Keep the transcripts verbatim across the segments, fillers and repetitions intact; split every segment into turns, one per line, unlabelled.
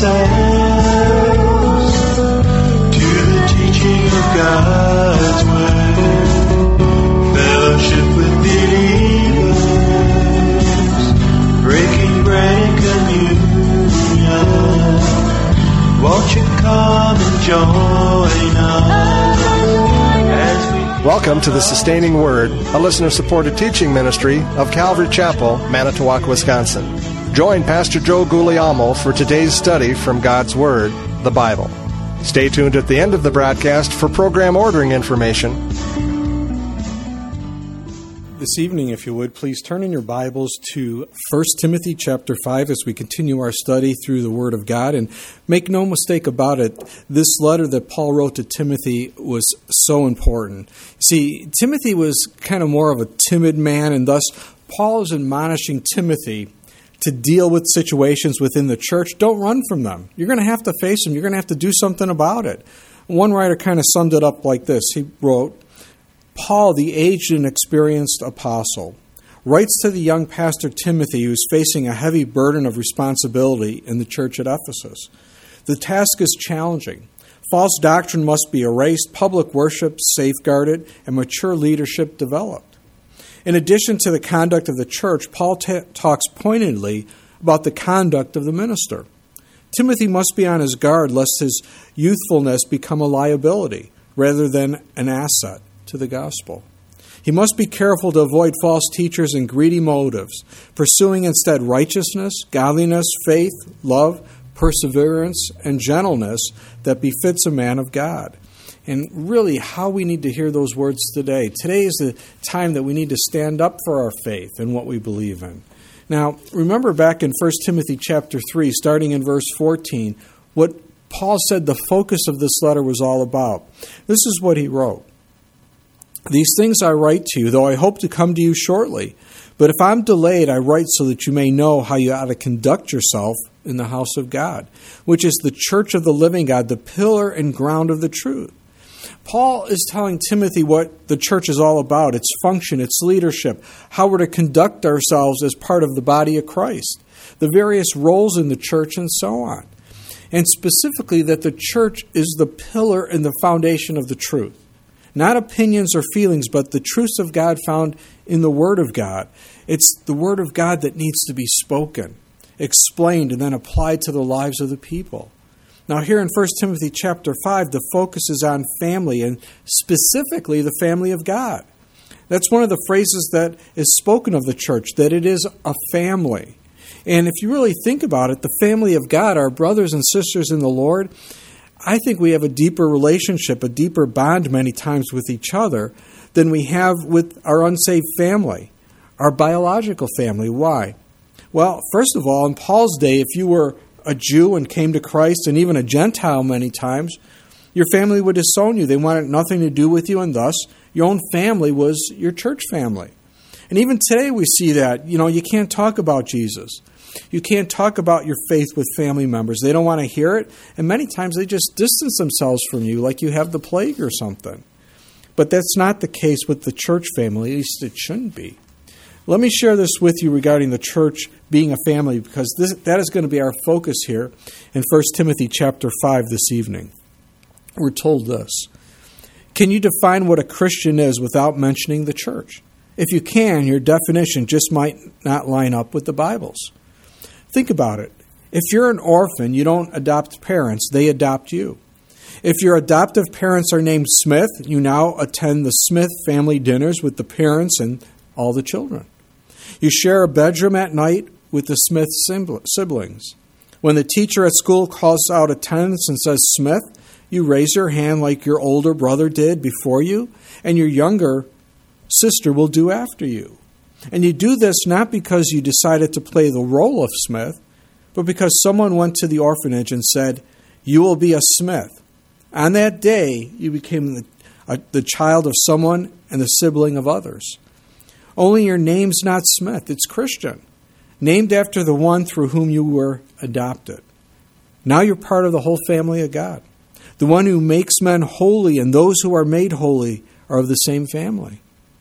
ourselves to the teaching of God's Word. Fellowship with believers, breaking bread and communion. Won't you come and join us as we...
Welcome to the Sustaining Word, a listener-supported teaching ministry of Calvary Chapel, Manitowoc, Wisconsin. Join Pastor Joe Guglielmo for today's study from God's Word, the Bible. Stay tuned at the end of the broadcast for program ordering information.
This evening, if you would, please turn in your Bibles to First Timothy chapter five as we continue our study through the Word of God. And make no mistake about it, this letter that Paul wrote to Timothy was so important. See, Timothy was kind of more of a timid man, and thus Paul is admonishing Timothy to deal with situations within the church. Don't run from them. You're going to have to face them. You're going to have to do something about it. One writer kind of summed it up like this. He wrote, Paul, the aged and experienced apostle, writes to the young pastor Timothy, who's facing a heavy burden of responsibility in the church at Ephesus. The task is challenging. False doctrine must be erased, public worship safeguarded, and mature leadership developed. In addition to the conduct of the church, Paul t- talks pointedly about the conduct of the minister. Timothy must be on his guard lest his youthfulness become a liability rather than an asset to the gospel. He must be careful to avoid false teachers and greedy motives, pursuing instead righteousness, godliness, faith, love, perseverance, and gentleness that befits a man of God. And really, how we need to hear those words today. Today is the time that we need to stand up for our faith and what we believe in. Now, remember back in First Timothy chapter three, starting in verse fourteen, what Paul said the focus of this letter was all about. This is what he wrote. These things I write to you, though I hope to come to you shortly. But if I'm delayed, I write so that you may know how you ought to conduct yourself in the house of God, which is the church of the living God, the pillar and ground of the truth. Paul is telling Timothy what the church is all about, its function, its leadership, how we're to conduct ourselves as part of the body of Christ, the various roles in the church, and so on. And specifically that the church is the pillar and the foundation of the truth. Not opinions or feelings, but the truths of God found in the Word of God. It's the Word of God that needs to be spoken, explained, and then applied to the lives of the people. Now here in First Timothy chapter five, the focus is on family, and specifically the family of God. That's one of the phrases that is spoken of the church, that it is a family. And if you really think about it, the family of God, our brothers and sisters in the Lord, I think we have a deeper relationship, a deeper bond many times with each other than we have with our unsaved family, our biological family. Why? Well, first of all, in Paul's day, if you were a Jew and came to Christ, and even a Gentile many times, your family would disown you. They wanted nothing to do with you, and thus your own family was your church family. And even today we see that. You know, you can't talk about Jesus. You can't talk about your faith with family members. They don't want to hear it, and many times they just distance themselves from you like you have the plague or something. But that's not the case with the church family, at least it shouldn't be. Let me share this with you regarding the church being a family, because this, that is going to be our focus here in First Timothy chapter five this evening. We're told this. Can you define what a Christian is without mentioning the church? If you can, your definition just might not line up with the Bible's. Think about it. If you're an orphan, you don't adopt parents, they adopt you. If your adoptive parents are named Smith, you now attend the Smith family dinners with the parents and all the children. You share a bedroom at night with the Smith siblings. When the teacher at school calls out attendance and says Smith, you raise your hand like your older brother did before you, and your younger sister will do after you. And you do this not because you decided to play the role of Smith, but because someone went to the orphanage and said, you will be a Smith. On that day, you became the, uh, the child of someone and the sibling of others. Only your name's not Smith, it's Christian, named after the one through whom you were adopted. Now you're part of the whole family of God. The one who makes men holy and those who are made holy are of the same family.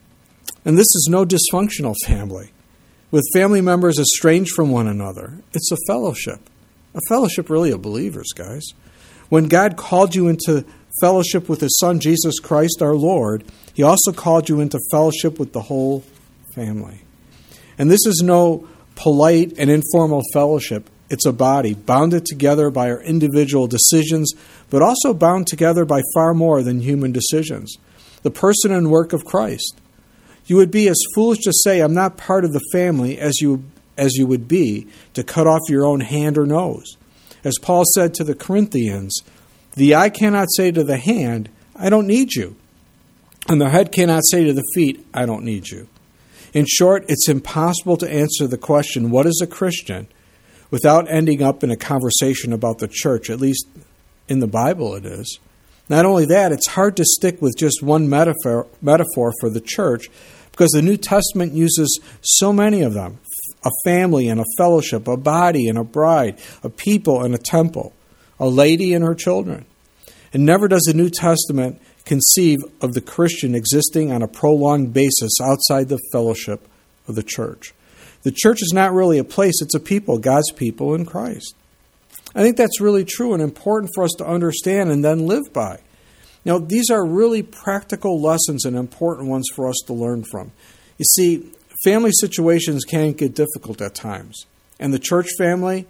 And this is no dysfunctional family, with family members estranged from one another. It's a fellowship. A fellowship really of believers, guys. When God called you into fellowship with His Son, Jesus Christ our Lord, He also called you into fellowship with the whole family. And this is no polite and informal fellowship. It's a body, bounded together by our individual decisions, but also bound together by far more than human decisions. The person and work of Christ. You would be as foolish to say, I'm not part of the family, as you as you would be to cut off your own hand or nose. As Paul said to the Corinthians, the eye cannot say to the hand, I don't need you. And the head cannot say to the feet, I don't need you. In short, it's impossible to answer the question, what is a Christian, without ending up in a conversation about the church. At least in the Bible it is. Not only that, it's hard to stick with just one metaphor, metaphor for the church, because the New Testament uses so many of them. A family and a fellowship, a body and a bride, a people and a temple, a lady and her children. And never does the New Testament conceive of the Christian existing on a prolonged basis outside the fellowship of the church. The church is not really a place, it's a people, God's people in Christ. I think that's really true and important for us to understand and then live by. Now, these are really practical lessons and important ones for us to learn from. You see, family situations can get difficult at times. And the church family,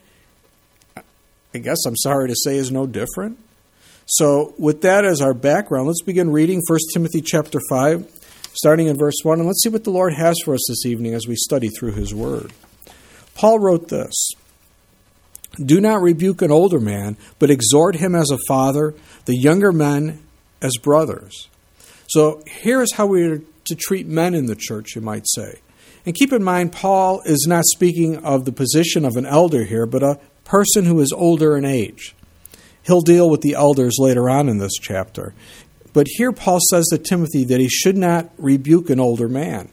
I guess I'm sorry to say, is no different. So with that as our background, let's begin reading First Timothy chapter five, starting in verse one. And let's see what the Lord has for us this evening as we study through His Word. Paul wrote this, do not rebuke an older man, but exhort him as a father, the younger men as brothers. So here's how we are to treat men in the church, you might say. And keep in mind, Paul is not speaking of the position of an elder here, but a person who is older in age. He'll deal with the elders later on in this chapter. But here Paul says to Timothy that he should not rebuke an older man.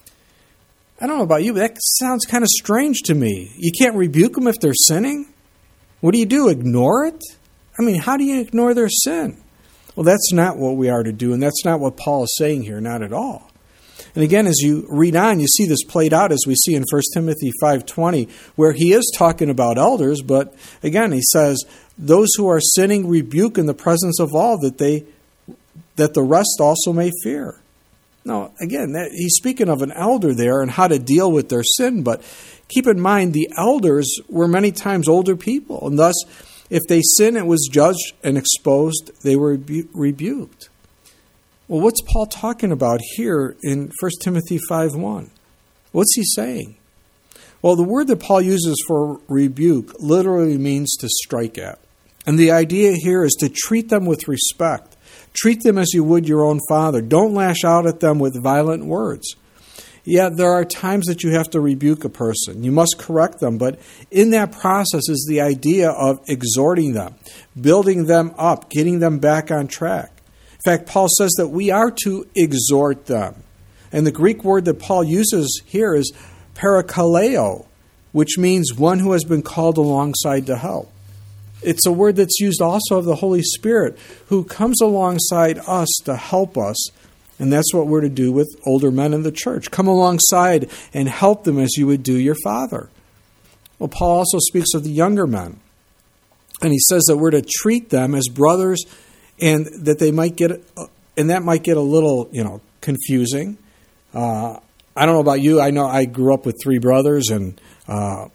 I don't know about you, but that sounds kind of strange to me. You can't rebuke them if they're sinning? What do you do, ignore it? I mean, how do you ignore their sin? Well, that's not what we are to do, and that's not what Paul is saying here, not at all. And again, as you read on, you see this played out as we see in First Timothy five twenty, where he is talking about elders, but again, he says, those who are sinning rebuke in the presence of all, that they that the rest also may fear. Now, again, that, he's speaking of an elder there and how to deal with their sin, but keep in mind the elders were many times older people, and thus, if they sin, it was judged and exposed, they were rebu- rebuked. Well, what's Paul talking about here in First Timothy five one? What's he saying? Well, the word that Paul uses for rebuke literally means to strike at. And the idea here is to treat them with respect. Treat them as you would your own father. Don't lash out at them with violent words. Yeah, there are times that you have to rebuke a person. You must correct them, but in that process is the idea of exhorting them, building them up, getting them back on track. In fact, Paul says that we are to exhort them. And the Greek word that Paul uses here is parakaleo, which means one who has been called alongside to help. It's a word that's used also of the Holy Spirit, who comes alongside us to help us. And that's what we're to do with older men in the church. Come alongside and help them as you would do your father. Well, Paul also speaks of the younger men. And he says that we're to treat them as brothers, and that they might get, and that might get a little, you know, confusing. Uh, I don't know about you. I know I grew up with three brothers, and uh,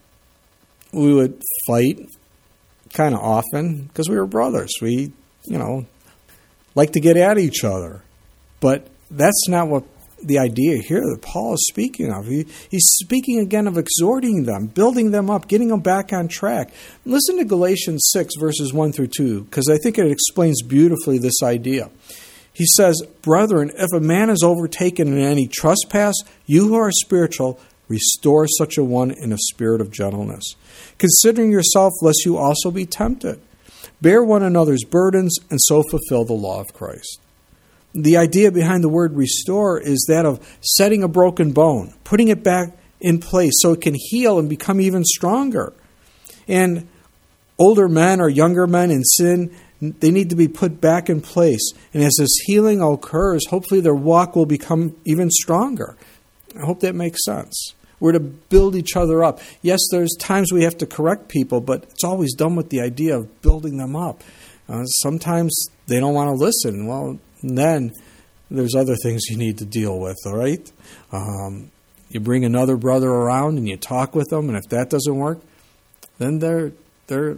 we would fight kind of often because we were brothers. We, you know, like to get at each other. But that's not what the idea here that Paul is speaking of. He, he's speaking again of exhorting them, building them up, getting them back on track. Listen to Galatians six, verses one through two, because I think it explains beautifully this idea. He says, brethren, if a man is overtaken in any trespass, you who are spiritual, restore such a one in a spirit of gentleness, considering yourself, lest you also be tempted. Bear one another's burdens, and so fulfill the law of Christ. The idea behind the word restore is that of setting a broken bone, putting it back in place so it can heal and become even stronger. And older men or younger men in sin, they need to be put back in place. And as this healing occurs, hopefully their walk will become even stronger. I hope that makes sense. We're to build each other up. Yes, there's times we have to correct people, but it's always done with the idea of building them up. Uh, sometimes they don't want to listen. Well, then there's other things you need to deal with, all right? Um, you bring another brother around and you talk with them, and if that doesn't work, then they're they're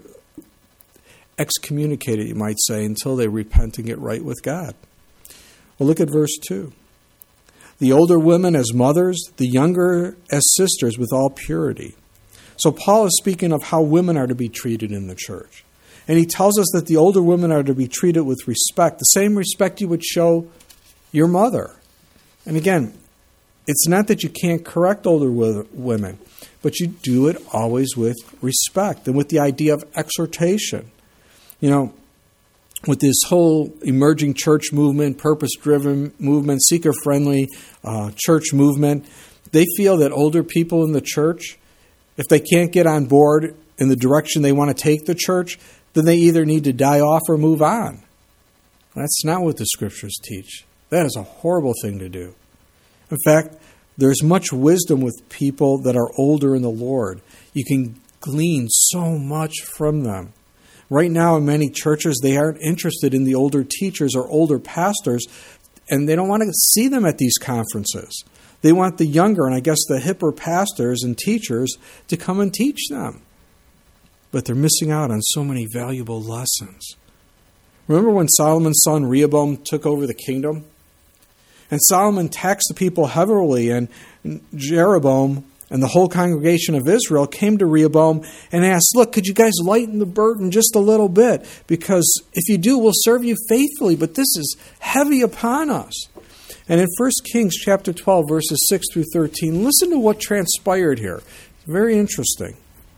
excommunicated, you might say, until they repent and get right with God. Well, look at verse two. The older women as mothers, the younger as sisters with all purity. So Paul is speaking of how women are to be treated in the church. And he tells us that the older women are to be treated with respect, the same respect you would show your mother. And again, it's not that you can't correct older women, but you do it always with respect and with the idea of exhortation. You know, with this whole emerging church movement, purpose-driven movement, seeker-friendly uh, church movement, they feel that older people in the church, if they can't get on board in the direction they want to take the church, then they either need to die off or move on. That's not what the Scriptures teach. That is a horrible thing to do. In fact, there's much wisdom with people that are older in the Lord. You can glean so much from them. Right now in many churches, they aren't interested in the older teachers or older pastors, and they don't want to see them at these conferences. They want the younger and I guess the hipper pastors and teachers to come and teach them. But they're missing out on so many valuable lessons. Remember when Solomon's son Rehoboam took over the kingdom? And Solomon taxed the people heavily, and Jeroboam and the whole congregation of Israel came to Rehoboam and asked, look, could you guys lighten the burden just a little bit? Because if you do, we'll serve you faithfully, but this is heavy upon us. And in First Kings chapter twelve, verses six through thirteen, listen to what transpired here. Very interesting.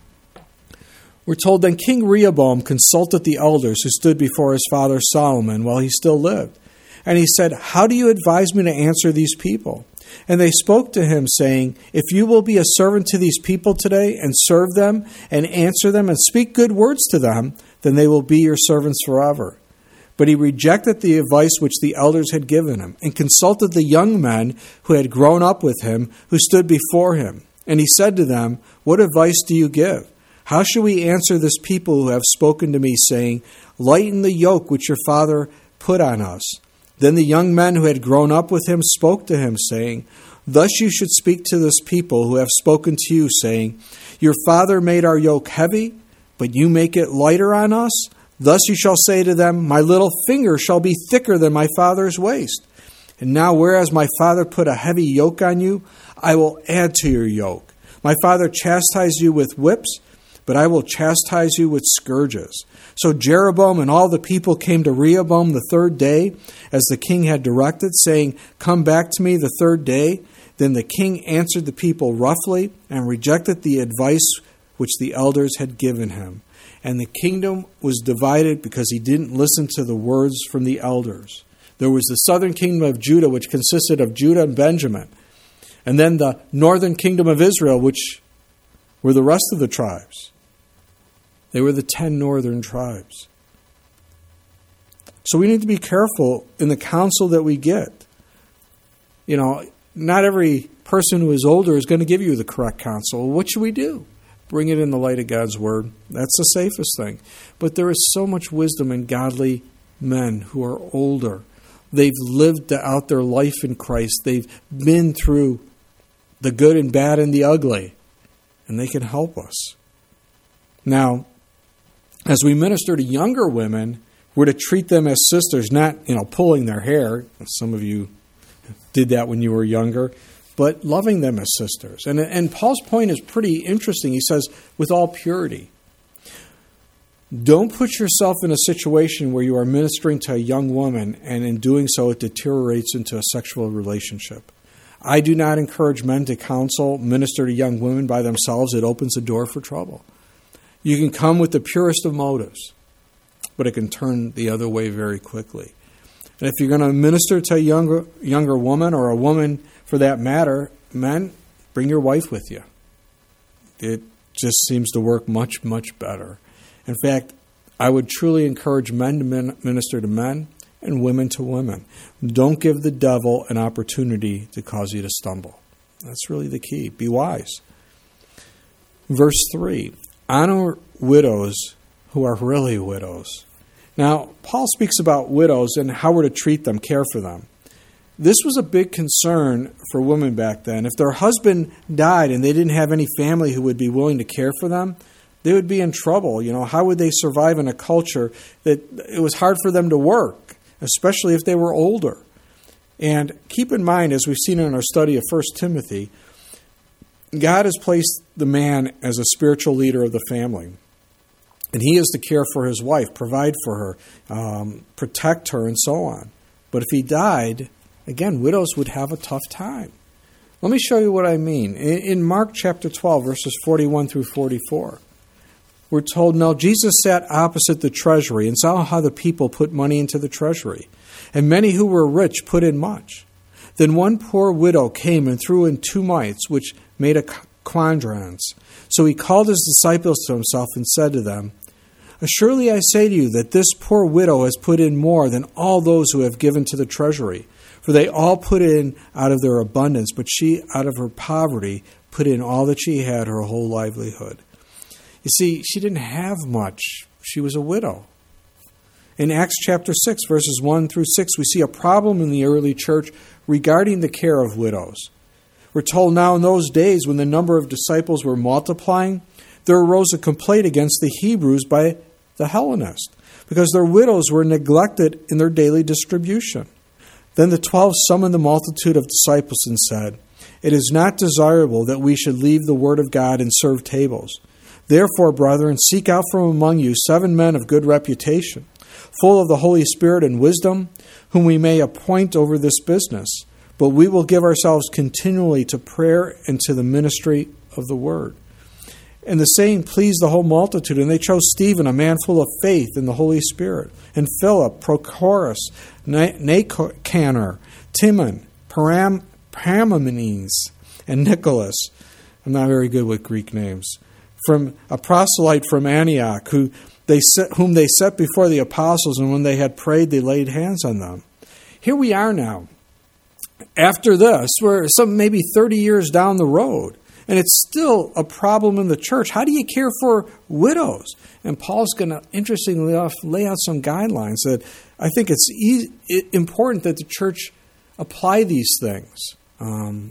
We're told, then King Rehoboam consulted the elders who stood before his father Solomon while he still lived. And he said, how do you advise me to answer these people? And they spoke to him, saying, if you will be a servant to these people today, and serve them, and answer them, and speak good words to them, then they will be your servants forever. But he rejected the advice which the elders had given him, and consulted the young men who had grown up with him, who stood before him. And he said to them, what advice do you give? How shall we answer this people who have spoken to me, saying, lighten the yoke which your father put on us? Then the young men who had grown up with him spoke to him, saying, thus you should speak to this people who have spoken to you, saying, your father made our yoke heavy, but you make it lighter on us. Thus you shall say to them, my little finger shall be thicker than my father's waist. And now whereas my father put a heavy yoke on you, I will add to your yoke. My father chastised you with whips, but I will chastise you with scourges. So Jeroboam and all the people came to Rehoboam the third day, as the king had directed, saying, come back to me the third day. Then the king answered the people roughly, and rejected the advice which the elders had given him. And the kingdom was divided because he didn't listen to the words from the elders. There was the southern kingdom of Judah, which consisted of Judah and Benjamin. And then the northern kingdom of Israel, which were the rest of the tribes. They were the ten northern tribes. So we need to be careful in the counsel that we get. You know, not every person who is older is going to give you the correct counsel. What should we do? Bring it in the light of God's word. That's the safest thing. But there is so much wisdom in godly men who are older. They've lived out their life in Christ. They've been through the good and bad and the ugly. And they can help us. Now, as we minister to younger women, we're to treat them as sisters, not, you know, pulling their hair. Some of you did that when you were younger, but loving them as sisters. And, and Paul's point is pretty interesting. He says, with all purity. Don't put yourself in a situation where you are ministering to a young woman, and in doing so it deteriorates into a sexual relationship. I do not encourage men to counsel, minister to young women by themselves. It opens a door for trouble. You can come with the purest of motives, but it can turn the other way very quickly. And if you're going to minister to a younger younger woman, or a woman for that matter, men, bring your wife with you. It just seems to work much, much better. In fact, I would truly encourage men to minister to men and women to women. Don't give the devil an opportunity to cause you to stumble. That's really the key. Be wise. Verse three, honor widows who are really widows. Now, Paul speaks about widows and how we're to treat them, care for them. This was a big concern for women back then. If their husband died and they didn't have any family who would be willing to care for them, they would be in trouble. You know, how would they survive in a culture that it was hard for them to work, especially if they were older? And keep in mind, as we've seen in our study of First Timothy, God has placed the man as a spiritual leader of the family. And he is to care for his wife, provide for her, um, protect her, and so on. But if he died, again, widows would have a tough time. Let me show you what I mean. In Mark chapter twelve, verses forty-one through forty-four, we're told, now Jesus sat opposite the treasury and saw how the people put money into the treasury. And many who were rich put in much. Then one poor widow came and threw in two mites, which made a quadrans. So he called his disciples to himself and said to them, surely I say to you that this poor widow has put in more than all those who have given to the treasury. For they all put in out of their abundance, but she out of her poverty put in all that she had, her whole livelihood. You see, she didn't have much. She was a widow. In Acts chapter six, verses one through six, we see a problem in the early church regarding the care of widows. We're told now in those days when the number of disciples were multiplying, there arose a complaint against the Hebrews by the Hellenists, because their widows were neglected in their daily distribution. Then the twelve summoned the multitude of disciples and said, it is not desirable that we should leave the word of God and serve tables. Therefore, brethren, seek out from among you seven men of good reputation, full of the Holy Spirit and wisdom, whom we may appoint over this business. But we will give ourselves continually to prayer and to the ministry of the word. And the saying pleased the whole multitude, and they chose Stephen, a man full of faith in the Holy Spirit, and Philip, Prochorus, Nicanor, Timon, Param, Parmenides, and Nicholas. I'm not very good with Greek names. From a proselyte from Antioch, who they set, whom they set before the apostles, and when they had prayed, they laid hands on them. Here we are now. After this, we're some maybe thirty years down the road. And it's still a problem in the church. How do you care for widows? And Paul's going to, interestingly enough, lay out some guidelines that I think it's easy, important that the church apply these things. Um,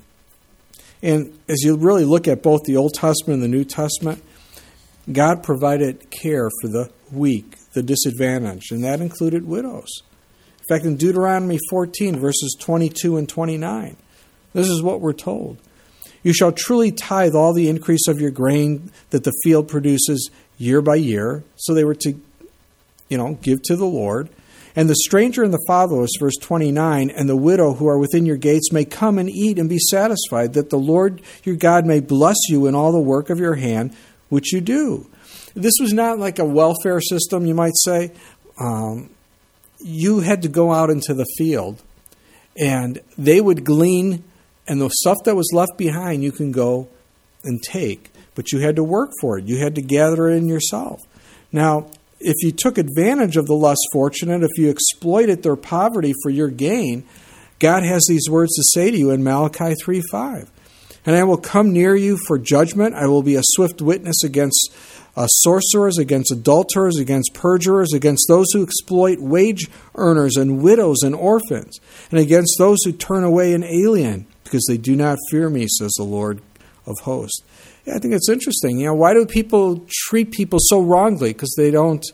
and as you really look at both the Old Testament and the New Testament, God provided care for the weak, the disadvantaged, and that included widows. In fact, in Deuteronomy fourteen, verses twenty-two and twenty-nine, this is what we're told. You shall truly tithe all the increase of your grain that the field produces year by year. So they were to, you know, give to the Lord. And the stranger and the fatherless, verse twenty-nine, and the widow who are within your gates may come and eat and be satisfied, that the Lord your God may bless you in all the work of your hand, which you do. This was not like a welfare system, you might say. Um, you had to go out into the field, and they would glean. And the stuff that was left behind, you can go and take. But you had to work for it. You had to gather it in yourself. Now, if you took advantage of the less fortunate, if you exploited their poverty for your gain, God has these words to say to you in Malachi three five. And I will come near you for judgment. I will be a swift witness against uh, sorcerers, against adulterers, against perjurers, against those who exploit wage earners and widows and orphans, and against those who turn away an alien, because they do not fear me, says the Lord of hosts. Yeah, I think it's interesting. You know, why do people treat people so wrongly? Because they don't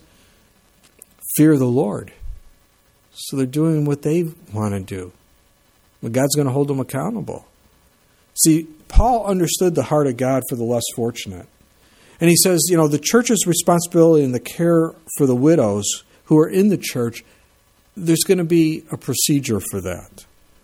fear the Lord. So they're doing what they want to do. But God's going to hold them accountable. See, Paul understood the heart of God for the less fortunate. And he says, you know, the church's responsibility in the care for the widows who are in the church, there's going to be a procedure for that.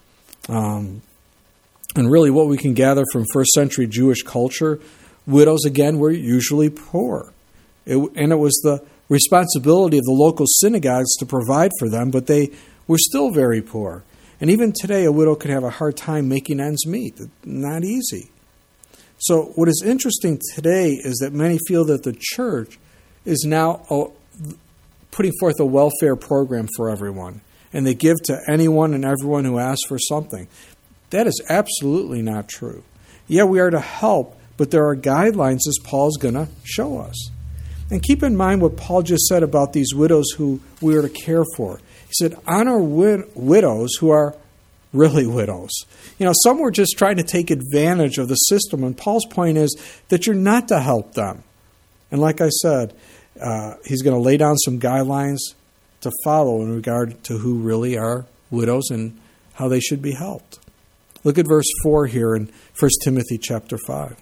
Um, and really what we can gather from first century Jewish culture, widows, again, were usually poor. It, and it was the responsibility of the local synagogues to provide for them, but they were still very poor. And even today, a widow could have a hard time making ends meet. Not easy. So what is interesting today is that many feel that the church is now putting forth a welfare program for everyone, and they give to anyone and everyone who asks for something. That is absolutely not true. Yeah, we are to help, but there are guidelines as Paul's going to show us. And keep in mind what Paul just said about these widows who we are to care for. He said, honor wid- widows who are really widows. You know, some were just trying to take advantage of the system, and Paul's point is that you're not to help them. And like I said, uh, he's going to lay down some guidelines to follow in regard to who really are widows and how they should be helped. Look at verse four here in First Timothy chapter five.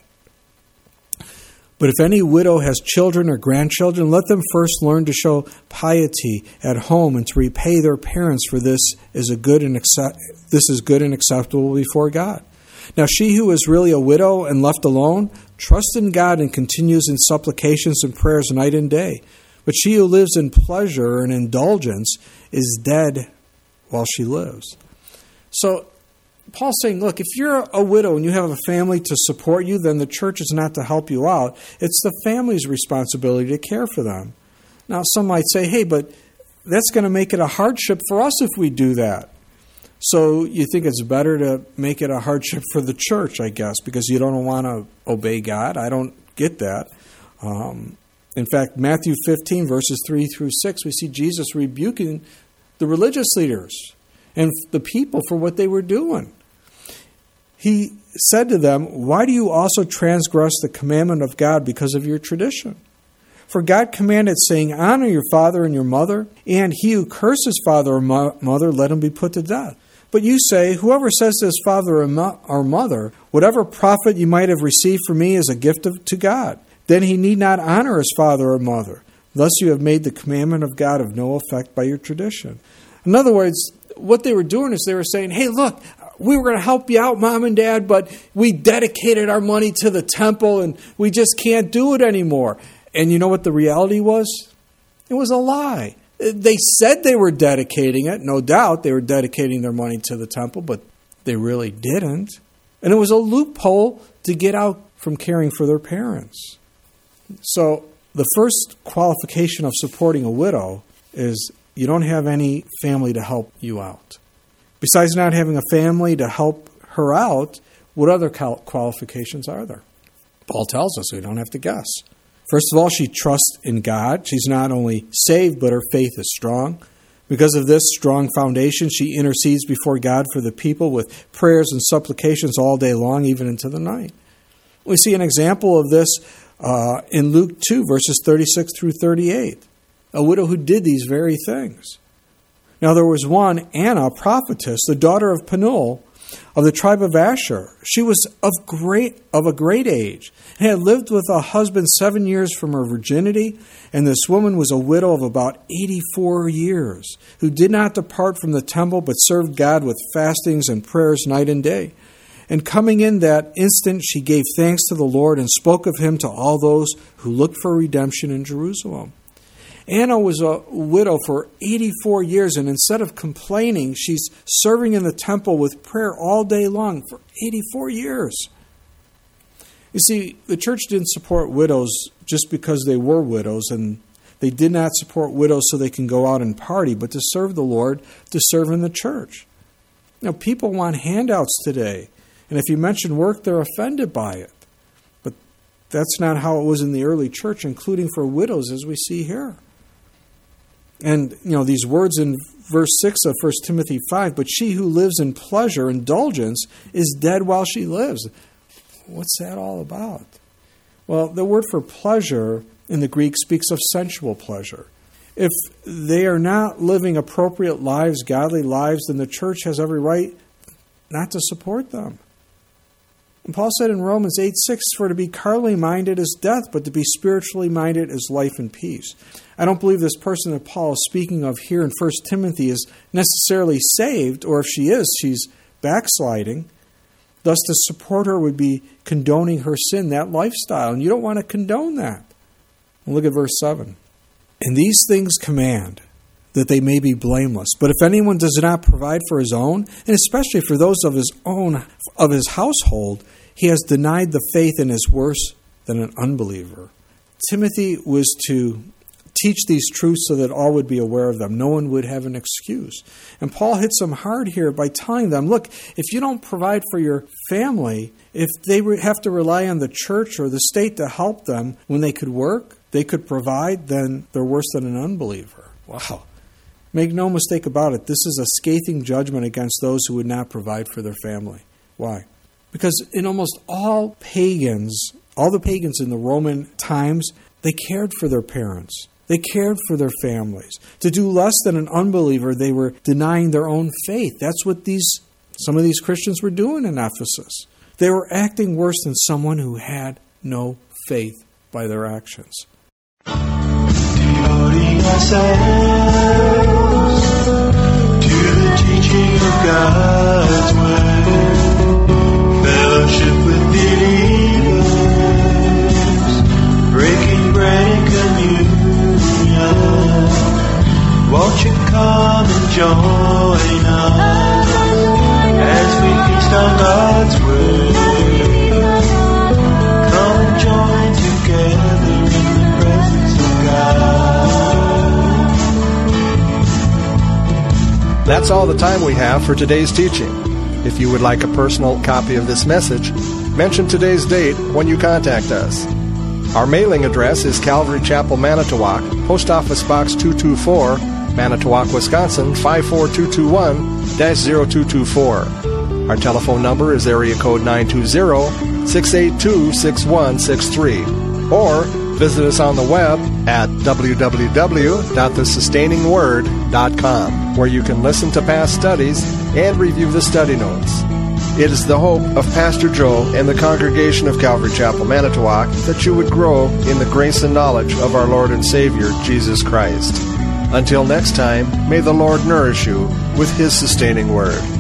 But if any widow has children or grandchildren, let them first learn to show piety at home and to repay their parents, for this is a good and accept- this is good and acceptable before God. Now she who is really a widow and left alone, trusts in God and continues in supplications and prayers night and day. But she who lives in pleasure and indulgence is dead while she lives. So Paul's saying, look, if you're a widow and you have a family to support you, then the church is not to help you out. It's the family's responsibility to care for them. Now, some might say, hey, but that's going to make it a hardship for us if we do that. So you think it's better to make it a hardship for the church, I guess, because you don't want to obey God. I don't get that. Um, in fact, Matthew fifteen, verses three through six, we see Jesus rebuking the religious leaders and the people for what they were doing. He said to them, why do you also transgress the commandment of God because of your tradition? For God commanded, saying, honor your father and your mother, and he who curses father or mo- mother, let him be put to death. But you say, whoever says to his father or, mo- or mother, whatever profit you might have received from me is a gift of, to God, then he need not honor his father or mother. Thus you have made the commandment of God of no effect by your tradition. In other words, what they were doing is they were saying, hey, look, we were going to help you out, Mom and Dad, but we dedicated our money to the temple and we just can't do it anymore. And you know what the reality was? It was a lie. They said they were dedicating it. No doubt they were dedicating their money to the temple, but they really didn't. And it was a loophole to get out from caring for their parents. So the first qualification of supporting a widow is you don't have any family to help you out. Besides not having a family to help her out, what other qualifications are there? Paul tells us, so we don't have to guess. First of all, she trusts in God. She's not only saved, but her faith is strong. Because of this strong foundation, she intercedes before God for the people with prayers and supplications all day long, even into the night. We see an example of this uh, in Luke two, verses thirty-six through thirty-eight. A widow who did these very things. Now there was one, Anna, a prophetess, the daughter of Penuel, of the tribe of Asher. She was of great of a great age, and had lived with a husband seven years from her virginity, and this woman was a widow of about eighty-four years, who did not depart from the temple, but served God with fastings and prayers night and day. And coming in that instant, she gave thanks to the Lord, and spoke of him to all those who looked for redemption in Jerusalem. Anna was a widow for eighty-four years, and instead of complaining, she's serving in the temple with prayer all day long for eighty-four years. You see, the church didn't support widows just because they were widows, and they did not support widows so they can go out and party, but to serve the Lord, to serve in the church. Now, people want handouts today, and if you mention work, they're offended by it. But that's not how it was in the early church, including for widows, as we see here. And, you know, these words in verse six of First Timothy five, but she who lives in pleasure, indulgence, is dead while she lives. What's that all about? Well, the word for pleasure in the Greek speaks of sensual pleasure. If they are not living appropriate lives, godly lives, then the church has every right not to support them. And Paul said in Romans eight six, for to be carnally minded is death, but to be spiritually minded is life and peace. I don't believe this person that Paul is speaking of here in First Timothy is necessarily saved, or if she is, she's backsliding. Thus, to support her would be condoning her sin, that lifestyle, and you don't want to condone that. And look at verse seven. And these things command, that they may be blameless. But if anyone does not provide for his own, and especially for those of his own, of his household, he has denied the faith and is worse than an unbeliever. Timothy was to teach these truths so that all would be aware of them. No one would have an excuse. And Paul hits them hard here by telling them, look, if you don't provide for your family, if they have to rely on the church or the state to help them when they could work, they could provide, then they're worse than an unbeliever. Wow. Make no mistake about it, this is a scathing judgment against those who would not provide for their family. Why? Because in almost all pagans, all the pagans in the Roman times, they cared for their parents. They cared for their families. To do less than an unbeliever, they were denying their own faith. That's what these some of these Christians were doing in Ephesus. They were acting worse than someone who had no faith by their actions.
Devoting ourselves to the teaching of God's word, fellowship with believers, breaking bread and communion. Won't you come and join us as we feast on God's word? Come and join together in the presence of God.
That's all the time we have for today's teaching. If you would like a personal copy of this message, mention today's date when you contact us. Our mailing address is Calvary Chapel, Manitowoc, Post Office Box two two four, Manitowoc, Wisconsin five four two two one dash zero two two four. Our telephone number is area code nine two zero, six eight two, six one six three. Or visit us on the web at w w w dot the sustaining word dot com, where you can listen to past studies and review the study notes. It is the hope of Pastor Joe and the congregation of Calvary Chapel, Manitowoc, that you would grow in the grace and knowledge of our Lord and Savior, Jesus Christ. Until next time, may the Lord nourish you with His sustaining word.